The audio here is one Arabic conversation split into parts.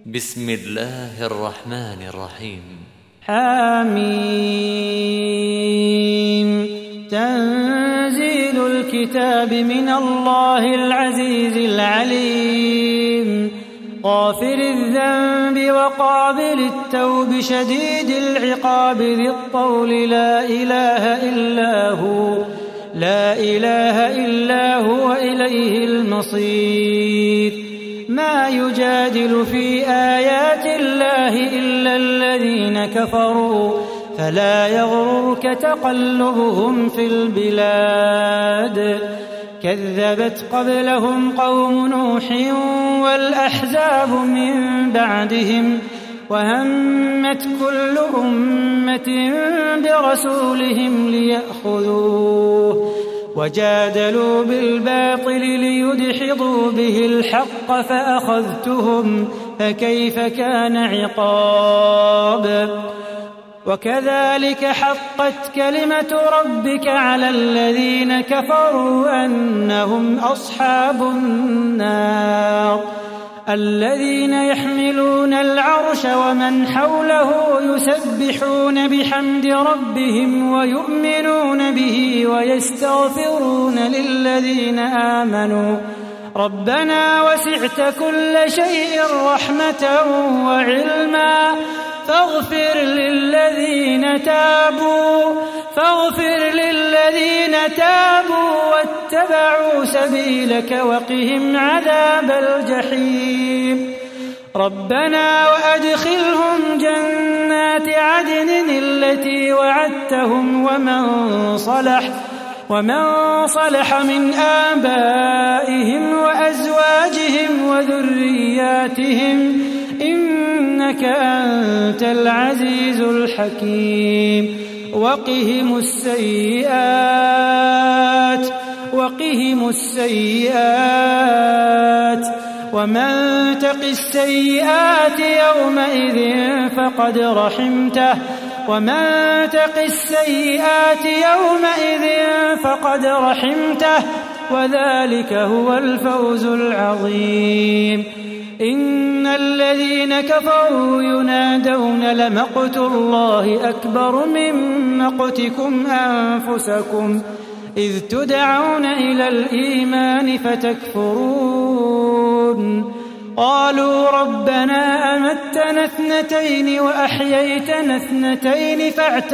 بسم الله الرحمن الرحيم. حميم. تنزيل الكتاب من الله العزيز العليم، غافر الذنب وقابل التوب شديد العقاب ذي الطول لا إله إلا هو إليه المصير. ما يجادل في آيات الله إلا الذين كفروا فلا يغررك تقلبهم في البلاد. كذبت قبلهم قوم نوح والأحزاب من بعدهم، وهمت كل أمة برسولهم ليأخذوه، وجادلوا بالباطل ليدحضوا به الحق فأخذتهم فكيف كان عقاب. وكذلك حقت كلمة ربك على الذين كفروا أنهم أصحاب النار. الذين يحملون العرش ومن حوله يسبحون بحمد ربهم ويؤمنون به ويستغفرون للذين آمنوا ربنا وسعت كل شيء رحمة وعلما فاغفر للذين تابوا واتبعوا سبيلك وقهم عذاب الجحيم. ربنا وأدخلهم جنات عدن التي وعدتهم ومن صلح من آبائهم وأزواجهم وذرياتهم إنك أنت العزيز الحكيم. وقهم السيئات ومن تق السيئات يومئذ فقد رحمته وذلك هو الفوز العظيم. إن الذين كفروا ينادون لمقت الله أكبر من مقتكم أنفسكم إذ تدعون إلى الإيمان فتكفرون. قالوا ربنا أمتنا اثنتين وأحييتنا اثنتين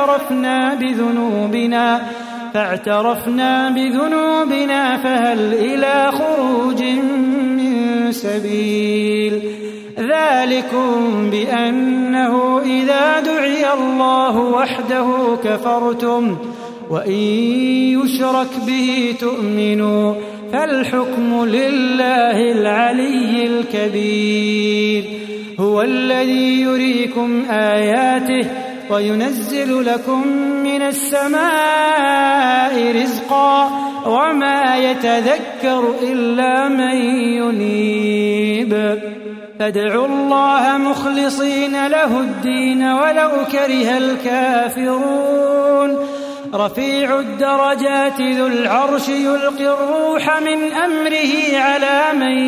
فاعترفنا بذنوبنا فهل إلى خروج من سبيل. ذلكم بأنه إذا دعي الله وحده كفرتم وإن يشرك به تؤمنوا فالحكم لله العلي الكبير. هو الذي يريكم آياته وينزل لكم من السماء رزقا وما يتذكر إلا من ينيب. فادعوا الله مخلصين له الدين ولو كره الكافرون. رفيع الدرجات ذو العرش يلقي الروح من أمره على من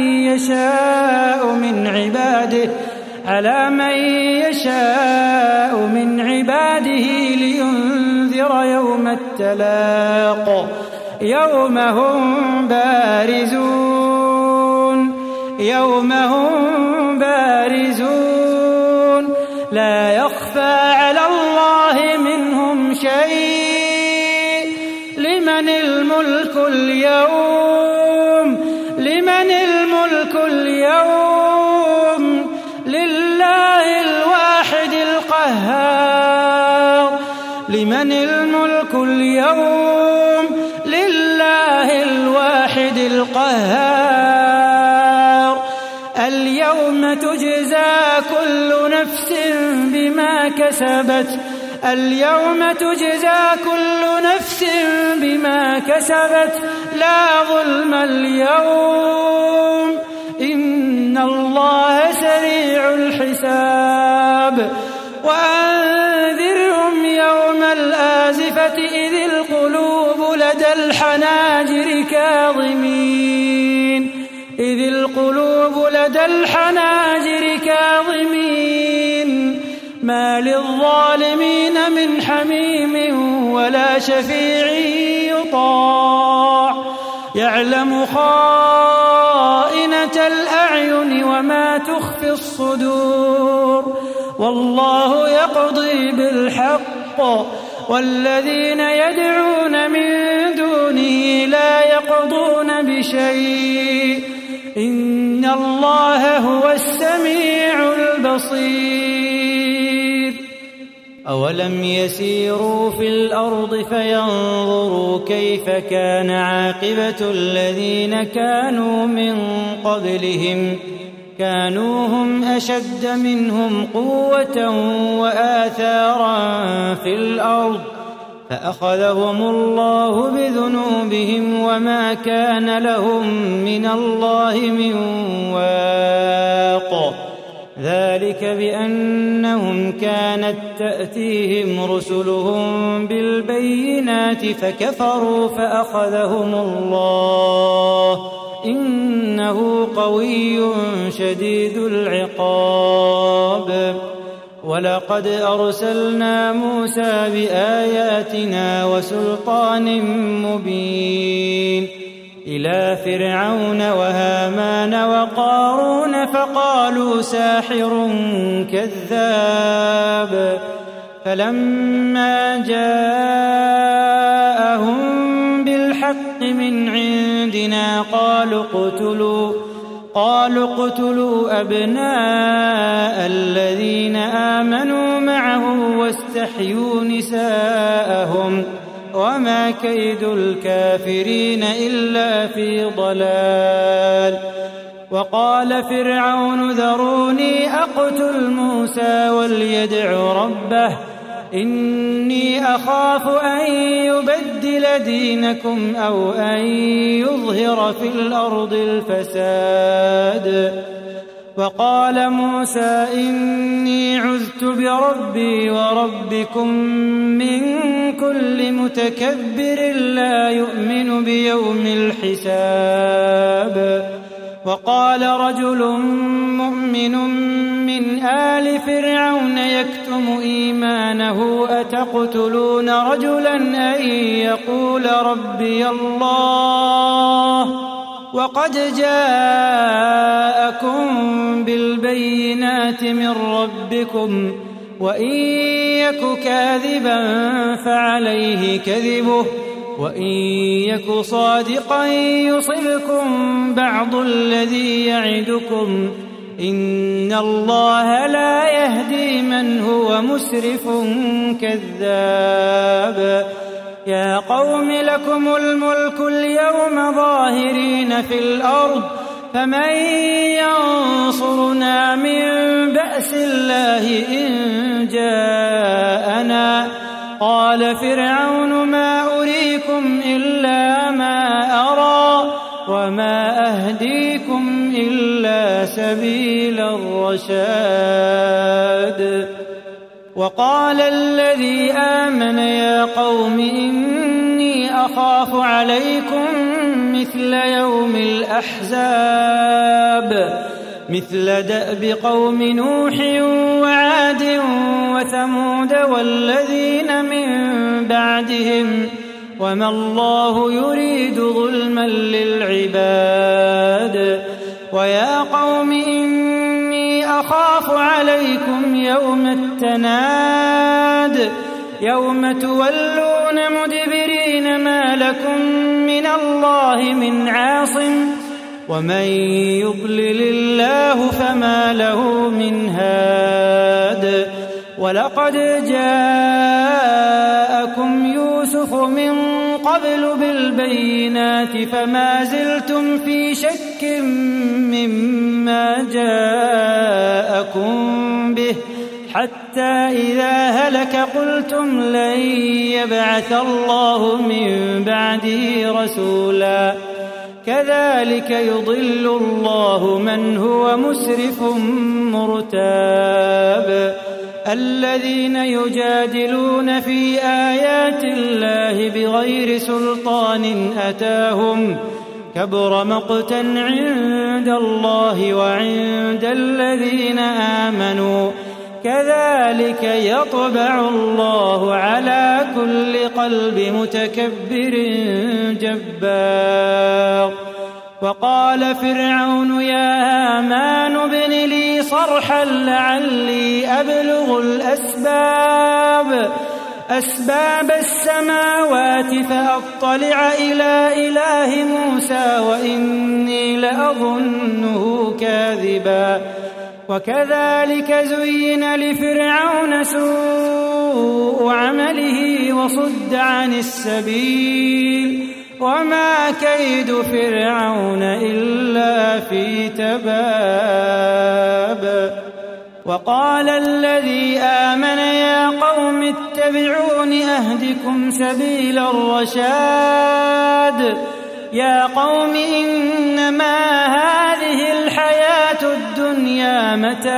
يشاء من عباده لينذر يوم التلاق يوم هم بارزون لا يخفى على الله منهم شيء. لمن الملك اليوم لله الواحد القهار. لمن الملك اليوم لله الواحد القهار. اليوم تجزى كل نفس بما كسبت لا ظلم اليوم إن الله سريع الحساب. وأنذرهم يوم الآزفة إذ القلوب لدى الحناجر كاظمين ما للظالمين من حميم ولا شفيع يطاع يعلم خائنة الأعين وما تخفي الصدور والله يقضي بالحق والذين يدعون من دونه لا يقضون بشيء إن الله هو السميع البصير أولم يسيروا في الأرض فينظروا كيف كان عاقبة الذين كانوا من قبلهم كانوا هم أشد منهم قوة وآثارا في الأرض فأخذهم الله بذنوبهم وما كان لهم من الله من واق ذلك بأنهم كانت تأتيهم رسلهم بالبينات فكفروا فأخذهم الله إنه قوي شديد العقاب ولقد أرسلنا موسى بآياتنا وسلطان مبين إلى فرعون وهامان وقارون فقالوا ساحر كذاب فلما جاءهم بالحق من عندنا قالوا اقتلوا أبناء الذين آمنوا معه واستحيوا نساءهم وما كيد الكافرين إلا في ضلال وقال فرعون ذروني أقتل موسى وليدع ربه إني أخاف أن يبدل دينكم أو أن يظهر في الأرض الفساد وقال موسى إني عذت بربي وربكم من كل متكبر لا يؤمن بيوم الحساب وقال رجل مؤمن من آل فرعون يكتم إيمانه أتقتلون رجلا أن يقول ربي الله وقد جاءكم بالبينات من ربكم وإن يك كاذبا فعليه كذبه وإن يك صادقا يصبكم بعض الذي يعدكم إن الله لا يهدي من هو مسرف كذاب يا قوم لكم الملك اليوم ظاهرين في الأرض فمن ينصرنا من بأس الله إن جاءنا قال فرعون ما أريكم إلا ما أرى وما أهديكم إلا سبيل الرشاد وقال الذي آمن يا قوم إني أخاف عليكم مثل يوم الأحزاب مثل دأب قوم نوح وعاد وثمود والذين من بعدهم وما الله يريد ظلما للعباد ويا قوم إني أخاف عليكم يوم التناد يوم تولون مدبرين ما لكم من الله من عاصم ومن يضلل الله فما له من هاد ولقد جاءكم يوسف من قبل بالبينات فما زلتم في شك مما جاءكم به حتى إذا هلك قلتم لن يبعث الله من بعده رسولا كذلك يضل الله من هو مسرف مرتاب الذين يجادلون في آيات الله بغير سلطان أتاهم كبر مقتا عند الله وعند الذين آمنوا كذلك يطبع الله على كل قلب متكبر جبار. وقال فرعون يا هامان ابن لي صرحا لعلي أبلغ أسباب السماوات فأطلع إلى إله موسى وإني لأظنه كاذبا. وكذلك زين لفرعون سوء عمله وصد عن السبيل وما كيد فرعون إلا في تباب. وقال الذي آمن يا قوم اتبعون أهدكم سبيل الرشاد. يا قوم إنما هذه الحياة الدنيا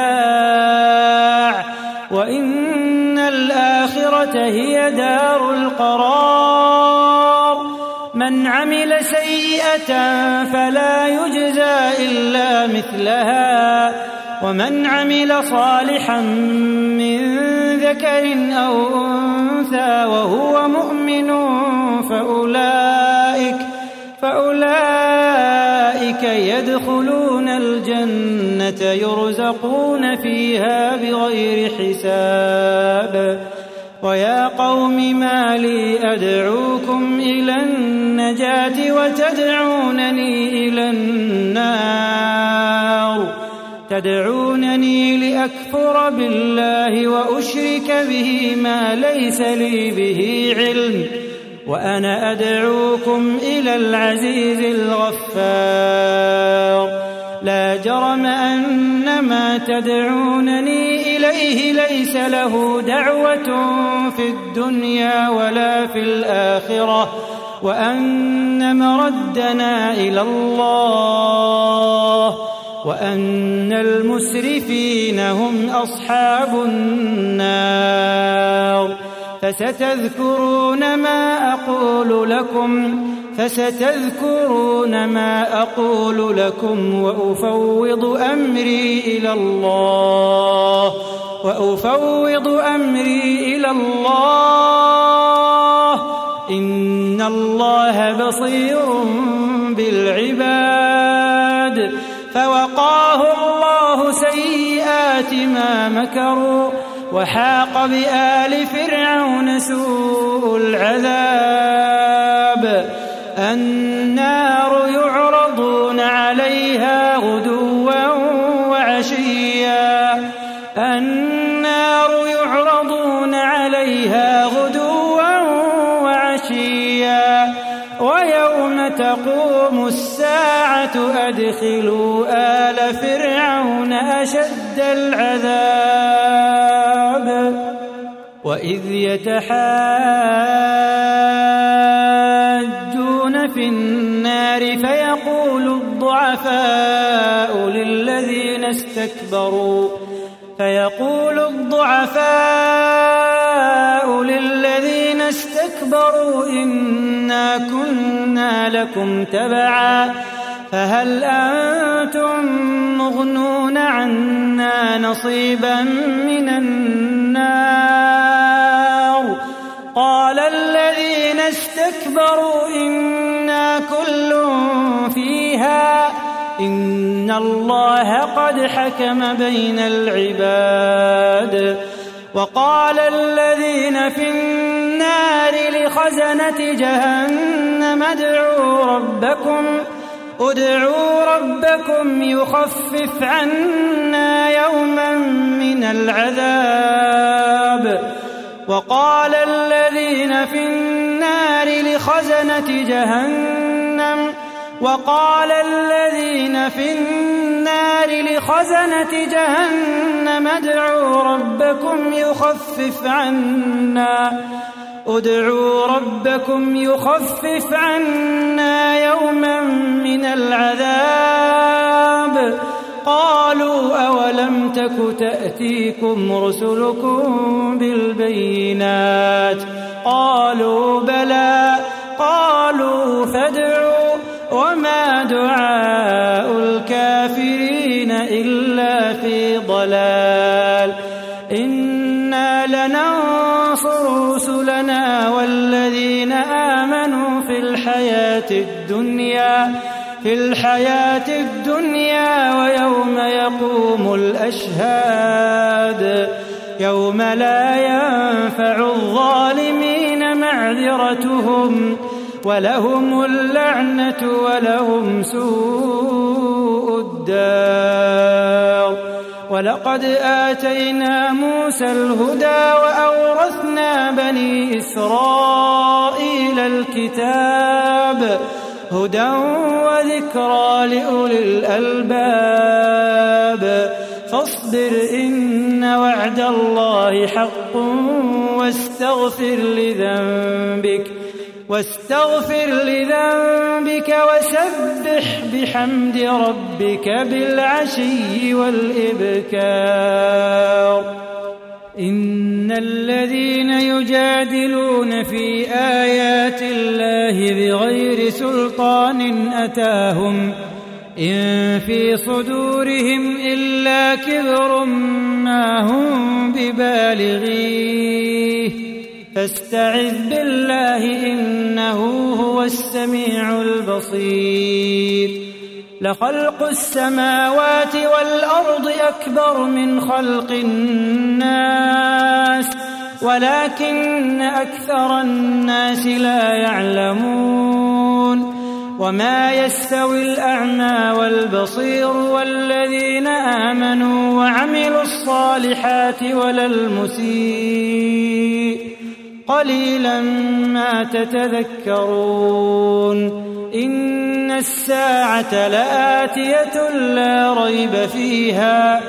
متاع وإن الآخرة هي دار القرار. من عمل سيئة فلا يجزى إلا مثلها ومن عمل صالحا من ذكر أو أنثى وهو مؤمن فأولئك يدخلون الجنة يرزقون فيها بغير حساب. ويا قوم ما لي أدعوكم إلى النجاة وتدعونني إلى النار. تدعونني لأكفر بالله وأشرك به ما ليس لي به علم وأنا أدعوكم إلى العزيز الغفار. لا جرم أن ما تدعونني إليه ليس له دعوة في الدنيا ولا في الآخرة وأن مردنا إلى الله وأن المسرفين هم أصحاب النار. فستذكرون ما أقول لكم وأفوض أمري إلى الله إن الله بصير بالعباد. فوقاه الله سيئات ما مكروا وحاق بآل فرعون سوء العذاب. النار يعرضون عليها غدوا وعشيا ويوم تقوم الساعة أدخلوا آل فرعون أشد العذاب. وإذ يتحاجون في النار فيقول الضعفاء للذين استكبروا إنا كنا لكم تبعا فهل أنتم مغنون عنا نصيبا من النار. قال الذين استكبروا إنا كل فيها إن الله قد حكم بين العباد. وقال الذين في النار لخزنة جهنم ادعوا ربكم يخفف عنا يوما من العذاب. وقال الذين في النار لخزنة جهنم ادعوا ربكم يخفف عنا يوما من العذاب. قالوا أولم تك تأتيكم رسلكم بالبينات قالوا بلى قالوا فادعوا وما دعاء الكافرين إلا في ضلال. إنا لننصر رسلنا والذين آمنوا في الحياة الدنيا ويوم يقوم الأشهاد يوم لا ينفع الظالمين معذرتهم ولهم اللعنة ولهم سوء الدار. ولقد آتينا موسى الهدى وأورثنا بني إسرائيل الكتاب هدى وذكرى لأولي الألباب. فاصبر إن وعد الله حق واستغفر لذنبك وسبح بحمد ربك بالعشي والإبكار. إن الذين يجادلون في آيات الله بغير سلطان أتاهم إن في صدورهم إلا كبر ما هم ببالغيه فاستعذ بالله إنه هو السميع البصير. لخلق السماوات والأرض أكبر من خلق الناس ولكن أكثر الناس لا يعلمون. وما يستوي الأعمى والبصير والذين آمنوا وعملوا الصالحات ولا المسيء قليلا ما تتذكرون. إن الساعة لآتية لا ريب فيها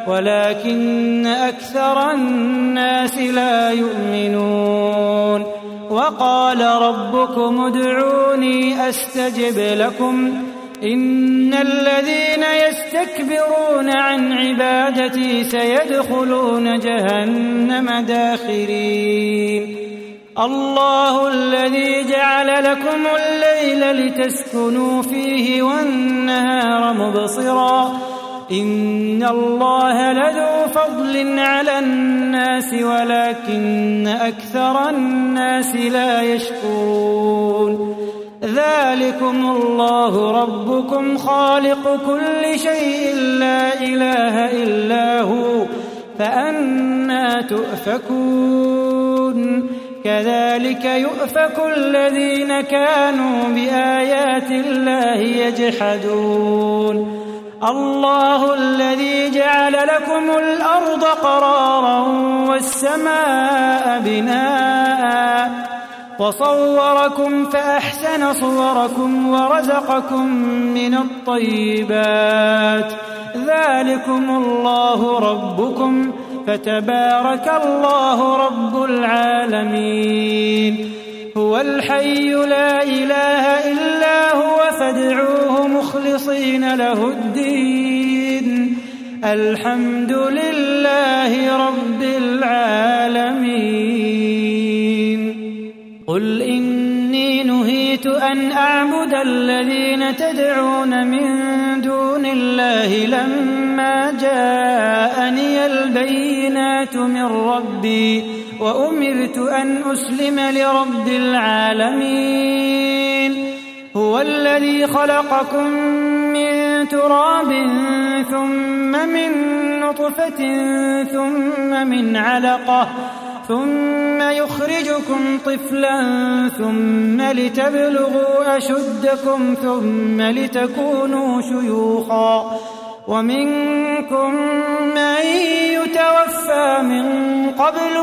ولكن أكثر الناس لا يؤمنون. وقال ربكم ادعوني أستجب لكم إن الذين يستكبرون عن عبادتي سيدخلون جهنم داخرين. الله الذي جعل لكم الليل لتسكنوا فيه والنهار مبصرا إن الله لذو فضل على الناس ولكن أكثر الناس لا يشكرون. ذلكم الله ربكم خالق كل شيء لا إله إلا هو فأنى تؤفكون. كذلك يؤفك الذين كانوا بآيات الله يجحدون. الله الذي جعل لكم الأرض قرارا والسماء بناء وصوركم فأحسن صوركم ورزقكم من الطيبات. ذلكم الله ربكم فتبارك الله رب العالمين. هو الحي لا إله إلا هو فادعوه مخلصين له الدين الحمد لله رب العالمين. قل إني نهيت أن أعبد الذين تدعون من دون الله لما جاءني البينات من ربي وأمرت أن أسلم لرب العالمين. هو الذي خلقكم من تراب ثم من نطفة ثم من علقة ثم يخرجكم طفلا ثم لتبلغوا أشدكم ثم لتكونوا شيوخا ومنكم من يتوفى من قبل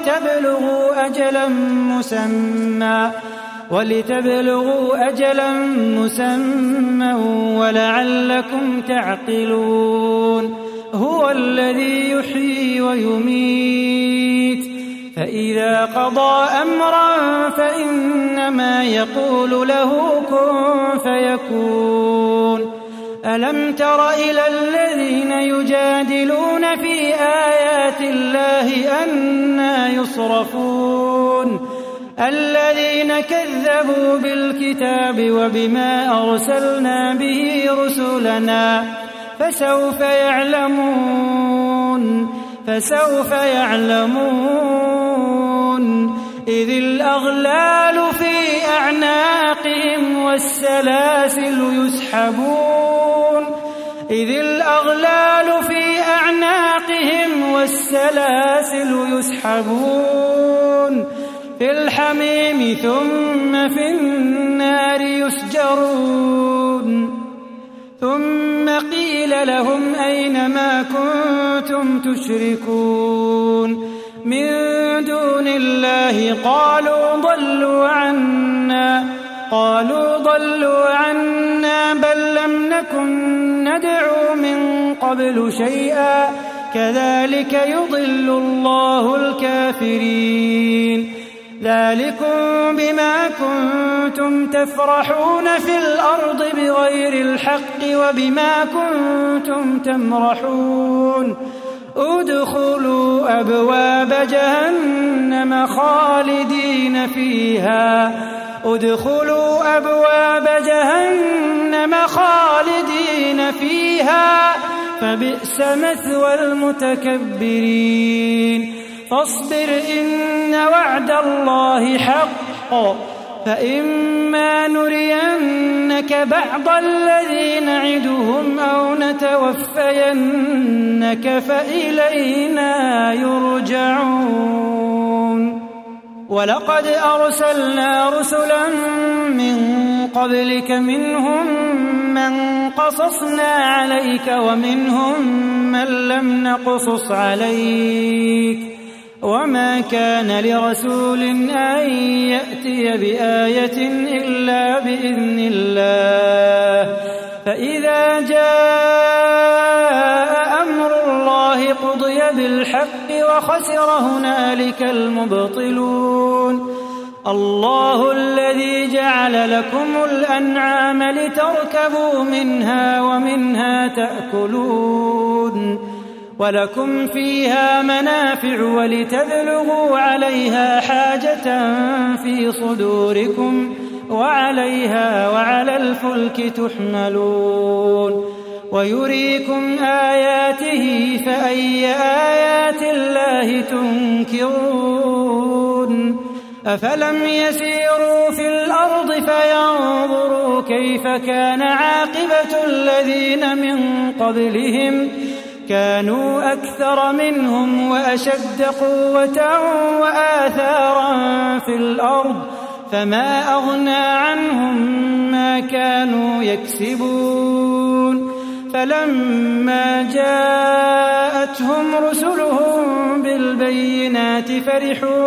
ولتبلغوا أجلا مسمى ولعلكم تعقلون. هو الذي يحيي ويميت فإذا قضى أمرا فإنما يقول له كن فيكون. ألم تر إلى الذين يجادلون في آيات الله أنى يصرفون الذين كذبوا بالكتاب وبما أرسلنا به رسلنا فسوف يعلمون فسوف يعلمون. إذ الأغلال في أعناقهم والسلاسل يسحبون إذ الأغلال في أعناقهم والسلاسل يسحبون في الحميم ثم في النار يسجرون. ثم قيل لهم أين ما كنتم تشركون من دون الله؟ قالوا ضلوا عنا بل لم نكن ندعو من قبل شيئا كذلك يضل الله الكافرين. ذلكم بما كنتم تفرحون في الأرض بغير الحق وبما كنتم تمرحون. ادخلوا أبواب جهنم خالدين فيها فبئس مثوى المتكبرين. فاصبر إن وعد الله حق فإما نرينك بعض الذي نعدهم أو نتوفينك فإلينا يرجعون. ولقد أرسلنا رسلا من قبلك منهم من قصصنا عليك ومنهم من لم نقصص عليك وما كان لرسول أن يأتي بآية إلا بإذن الله. فإذا جاء أمر الله قضي بالحق وخسر هنالك المبطلون. الله الذي جعل لكم الأنعام لتركبوا منها ومنها تأكلون ولكم فيها منافع ولتبلغوا عليها حاجة في صدوركم وعليها وعلى الفلك تحملون ويريكم آياته فأي آيات الله تنكرون. أفلم يسيروا في الأرض فينظروا كيف كان عاقبة الذين من قبلهم كانوا أكثر منهم وأشد قوة وآثارا في الأرض فما أغنى عنهم ما كانوا يكسبون. فلما جاءتهم رسلهم بالبينات فرحوا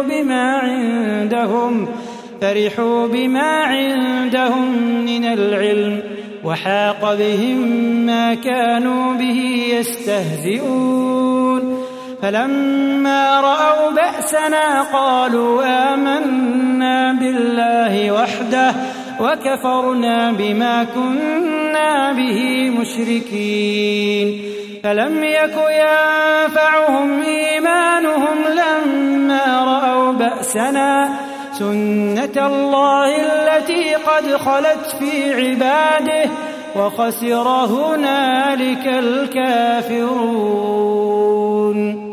بما عندهم من العلم وحاق بهم ما كانوا به يستهزئون. فلما رأوا بأسنا قالوا آمنا بالله وحده وكفرنا بما كنا به مشركين. فلم يك ينفعهم إيمانهم لما رأوا بأسنا سنة الله التي قد خلت في عباده وخسر هنالك الكافرون.